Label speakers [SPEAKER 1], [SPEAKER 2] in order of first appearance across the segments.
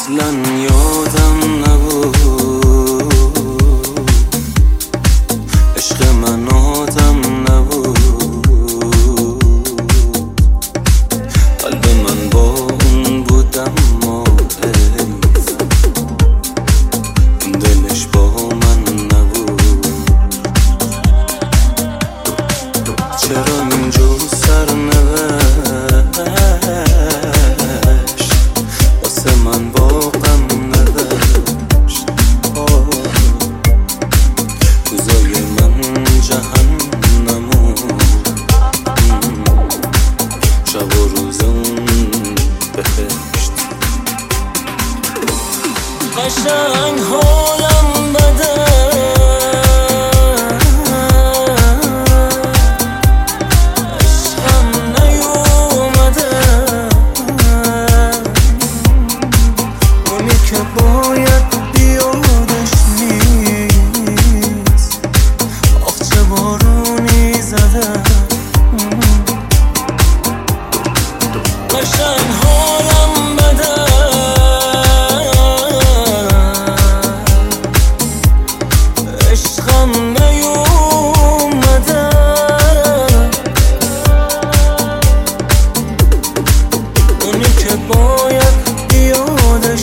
[SPEAKER 1] اصلا یادم نبود عشق من آدم نبود، قلب من با اون بود اما حیف دلش با من نبود. چرا اینجور سرنوشت واسه من با غم نوشت؟ روزای من جهنمو شب و روز اون بهشت. قشنگ حالم بده باید بیادش نیست، آخ چه بارونی زده. قشنگ حالم بده عشقم نیومده، اونی که باید بیادش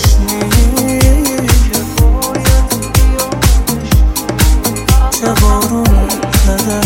[SPEAKER 1] چه بارون زده.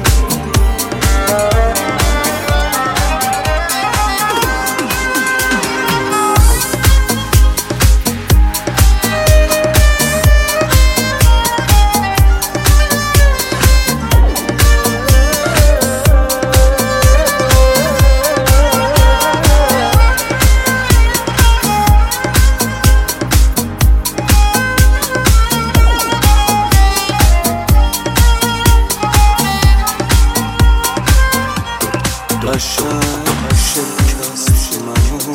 [SPEAKER 1] قشنگ شکست منو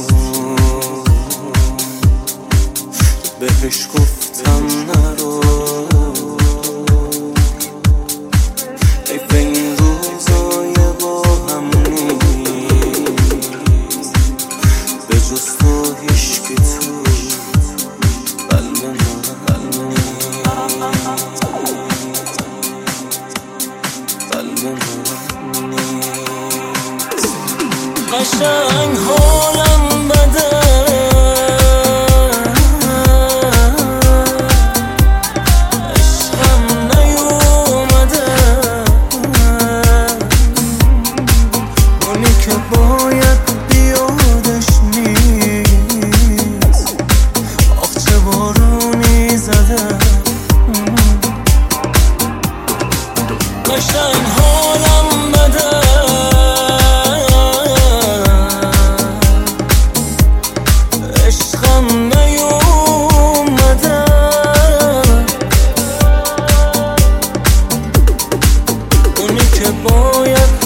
[SPEAKER 1] بهش گفتم نرو، حیف این روزای با هم نیست، به جز تو هیچکی تو قلب من قشنگ حالم بده عشقم نیومده، اونی که باید بیادش نیست، آخ چه بارونی زده. قشنگ حالم بده عشقم نیومده، اونی که باید